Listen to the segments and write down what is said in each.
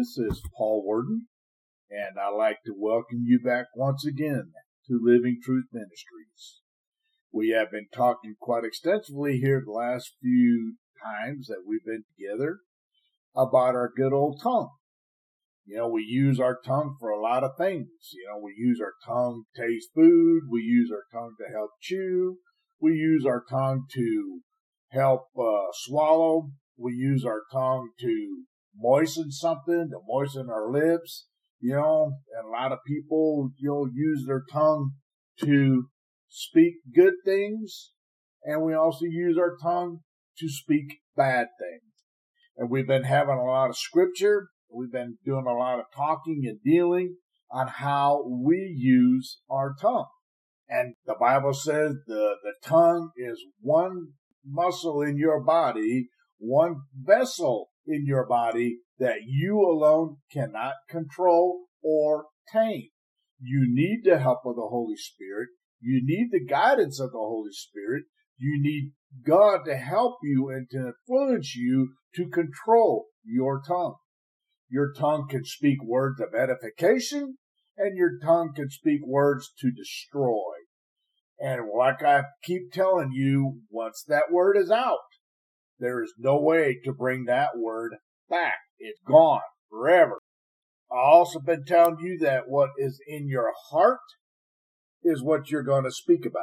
This is Paul Worden, and I'd like to welcome you back once again to Living Truth Ministries. We have been talking quite extensively here the last few times that we've been together about our good old tongue. We use our tongue for a lot of things. We use our tongue to taste food. We use our tongue to help chew. We use our tongue to help swallow. We use our tongue to moisten something, to moisten our lips, and a lot of people, use their tongue to speak good things, and we also use our tongue to speak bad things. And we've been having a lot of scripture. We've been doing a lot of talking and dealing on how we use our tongue. And the Bible says the tongue is one muscle in your body, one vessel in your body that you alone cannot control or tame. You need the help of the Holy Spirit. You need the guidance of the Holy Spirit. You need God to help you and to influence you to control your tongue. Your tongue can speak words of edification, and your tongue can speak words to destroy. And like I keep telling you, once that word is out, there is no way to bring that word back. It's gone forever. I've also been telling you that what is in your heart is what you're going to speak about.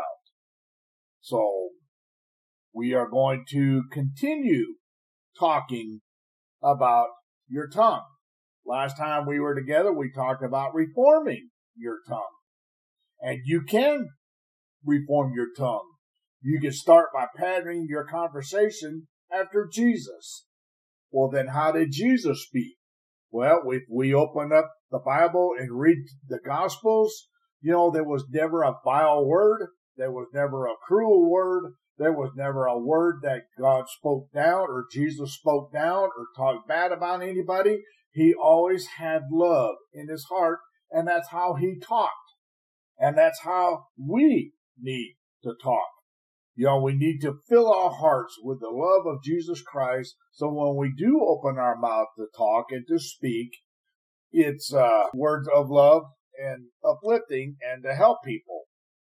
So we are going to continue talking about your tongue. Last time we were together, we talked about reforming your tongue. And you can reform your tongue. You can start by patterning your conversation after Jesus. Well, then how did Jesus speak? Well, if we open up the Bible and read the Gospels, there was never a vile word. There was never a cruel word. There was never a word that God spoke down or Jesus spoke down or talked bad about anybody. He always had love in his heart, and that's how he talked. And that's how we need to talk. We need to fill our hearts with the love of Jesus Christ, so when we do open our mouth to talk and to speak, it's words of love and uplifting and to help people.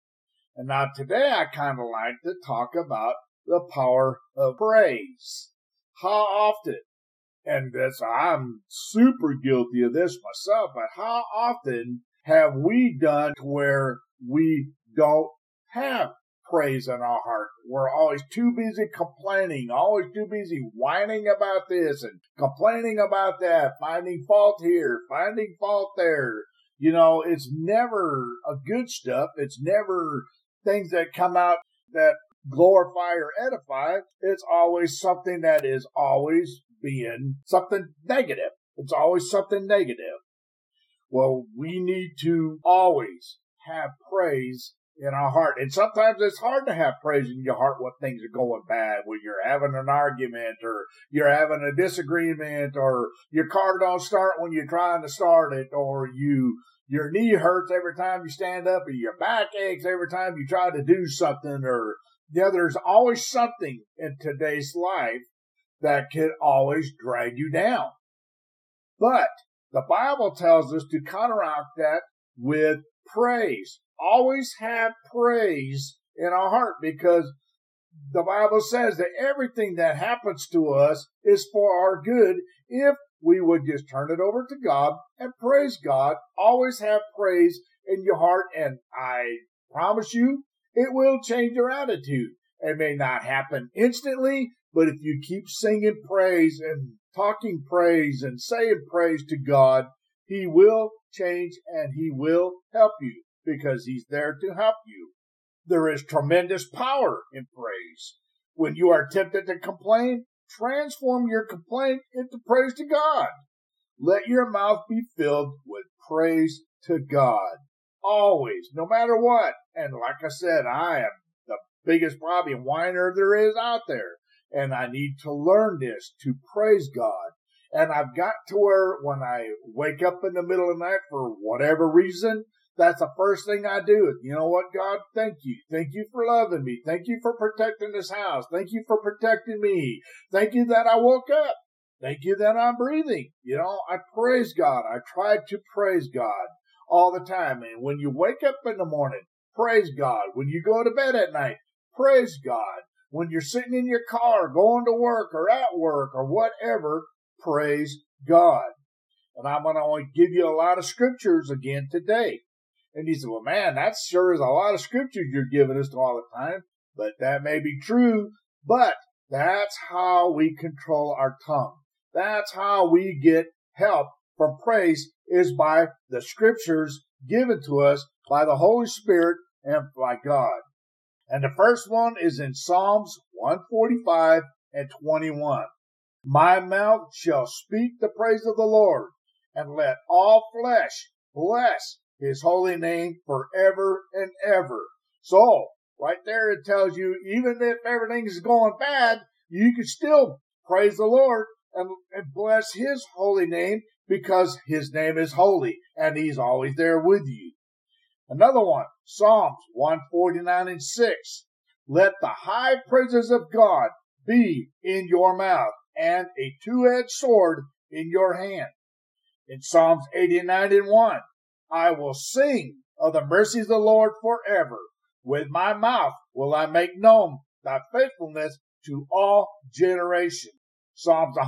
And now today I kind of like to talk about the power of praise. How often, and I'm super guilty of this myself, but how often have we done to where we don't have praise in our heart? We're always too busy complaining, always too busy whining about this and complaining about that, finding fault here, finding fault there. It's never a good stuff. It's never things that come out that glorify or edify. It's always something that is always being something negative. It's always something negative. Well, we need to always have praise in our heart. And sometimes it's hard to have praise in your heart when things are going bad, when you're having an argument or you're having a disagreement or your car don't start when you're trying to start it, or your knee hurts every time you stand up, or your back aches every time you try to do something, or there's always something in today's life that can always drag you down. But the Bible tells us to counteract that with praise. Always have praise in our heart, because the Bible says that everything that happens to us is for our good if we would just turn it over to God and praise God. Always have praise in your heart, and I promise you it will change your attitude. It may not happen instantly, but if you keep singing praise and talking praise and saying praise to God, He will change and He will help you, because He's there to help you. There is tremendous power in praise. When you are tempted to complain, transform your complaint into praise to God. Let your mouth be filled with praise to God. Always, no matter what. And like I said, I am the biggest probably whiner there is out there. And I need to learn this, to praise God. And I've got to where when I wake up in the middle of the night for whatever reason, that's the first thing I do. You know what, God? Thank you. Thank you for loving me. Thank you for protecting this house. Thank you for protecting me. Thank you that I woke up. Thank you that I'm breathing. I praise God. I try to praise God all the time. And when you wake up in the morning, praise God. When you go to bed at night, praise God. When you're sitting in your car, going to work or at work or whatever, praise God. And I'm going to only give you a lot of scriptures again today. And he said, well, man, that sure is a lot of scriptures you're giving us all the time. But that may be true. But that's how we control our tongue. That's how we get help from praise, is by the scriptures given to us by the Holy Spirit and by God. And the first one is in Psalms 145 and 21. My mouth shall speak the praise of the Lord, and let all flesh bless his holy name forever and ever. So, right there it tells you, even if everything is going bad, you can still praise the Lord and bless his holy name, because his name is holy and he's always there with you. Another one, Psalms 149 and 6. Let the high praises of God be in your mouth, and a two-edged sword in your hand. In Psalms 89 and 1, I will sing of the mercies of the Lord forever. With my mouth will I make known thy faithfulness to all generations. Psalms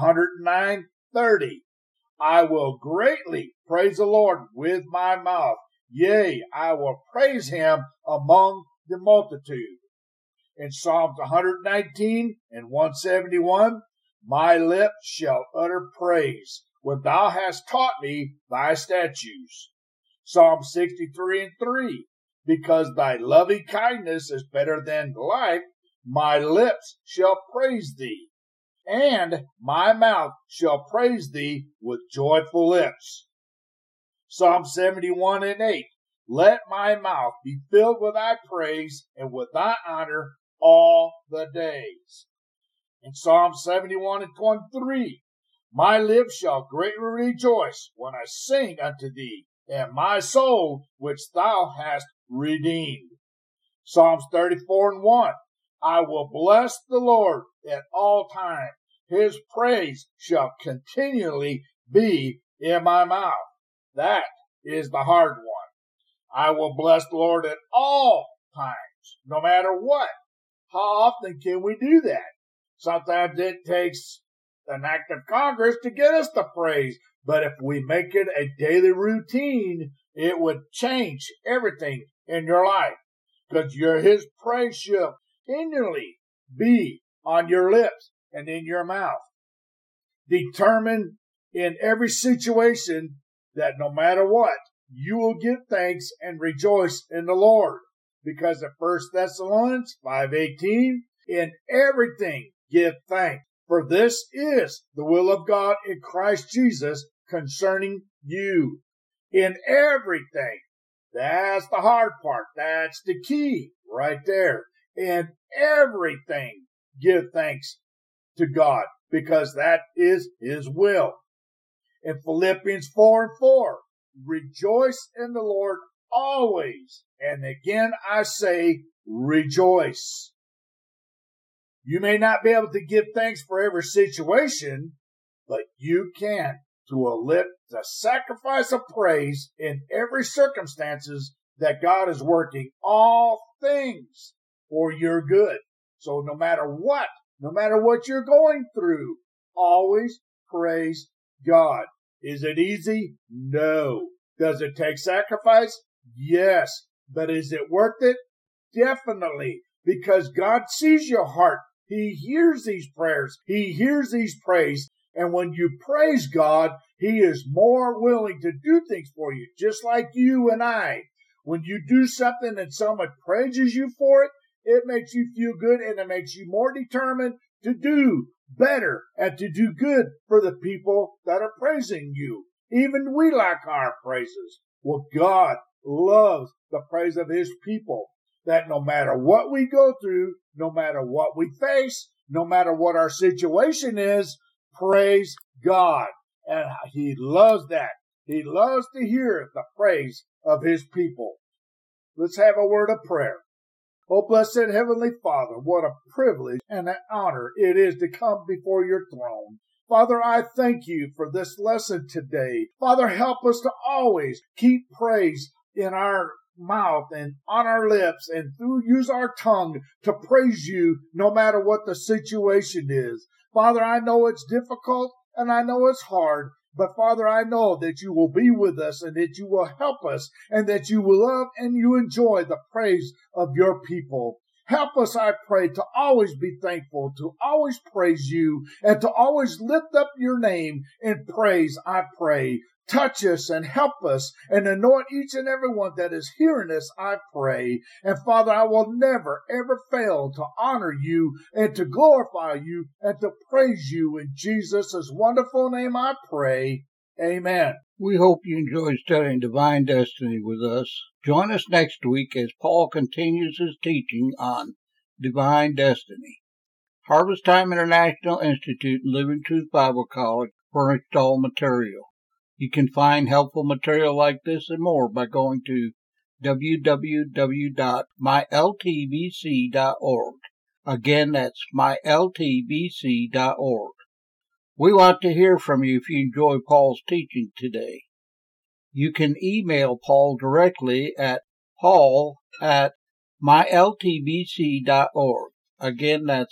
109:30. I will greatly praise the Lord with my mouth. Yea, I will praise him among the multitude. In Psalms 119 and 171, my lips shall utter praise, when thou hast taught me thy statutes. Psalm 63 and 3, because thy loving kindness is better than life, my lips shall praise thee, and my mouth shall praise thee with joyful lips. Psalm 71 and 8, let my mouth be filled with thy praise and with thy honor all the days. In Psalm 71 and 23, my lips shall greatly rejoice when I sing unto thee, and my soul which thou hast redeemed. Psalms 34 and 1, I will bless the Lord at all times. His praise shall continually be in my mouth. That is the hard one. I will bless the Lord at all times, no matter what. How often can we do that? Sometimes it takes an act of Congress to get us the praise. But if we make it a daily routine, it would change everything in your life. Because his praise shall continually be on your lips and in your mouth. Determine in every situation that no matter what, you will give thanks and rejoice in the Lord. Because of 1 Thessalonians 5:18, in everything give thanks, for this is the will of God in Christ Jesus concerning you. In everything. That's the hard part. That's the key right there. In everything, give thanks to God, because that is his will. In Philippians 4 and 4, rejoice in the Lord always. And again, I say, rejoice. You may not be able to give thanks for every situation, but you can to lift the sacrifice of praise in every circumstances that God is working all things for your good. So no matter what you're going through, always praise God. Is it easy? No. Does it take sacrifice? Yes. But is it worth it? Definitely. Because God sees your heart. He hears these prayers. He hears these praise. And when you praise God, He is more willing to do things for you, just like you and I. When you do something and someone praises you for it, it makes you feel good and it makes you more determined to do better and to do good for the people that are praising you. Even we like our praises. Well, God loves the praise of His people. That no matter what we go through, no matter what we face, no matter what our situation is, praise God. And He loves that. He loves to hear the praise of His people. Let's have a word of prayer. Oh, blessed Heavenly Father, what a privilege and an honor it is to come before your throne. Father, I thank you for this lesson today. Father, help us to always keep praise in our mouth and on our lips and use our tongue to praise you no matter what the situation is. Father, I know it's difficult and I know it's hard, but Father, I know that you will be with us and that you will help us and that you will love and you enjoy the praise of your people. Help us, I pray, to always be thankful, to always praise you, and to always lift up your name in praise, I pray. Touch us and help us and anoint each and every one that is hearing us, I pray. And Father, I will never, ever fail to honor you and to glorify you and to praise you in Jesus' wonderful name, I pray. Amen. We hope you enjoyed studying Divine Destiny with us. Join us next week as Paul continues his teaching on Divine Destiny. Harvest Time International Institute and Living Truth Bible College furnished all material. You can find helpful material like this and more by going to www.myltvc.org. Again, that's myltvc.org. We want to hear from you if you enjoy Paul's teaching today. You can email Paul directly at paul@myltvc.org. Again, that's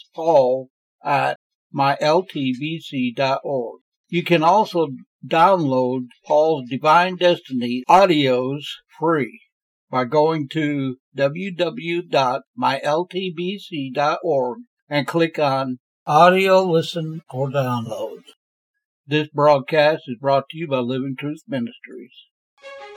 paul@myltvc.org. You can also download Paul's Divine Destiny audios free by going to www.myltvc.org and click on Audio Listen or Download. This broadcast is brought to you by Living Truth Ministries.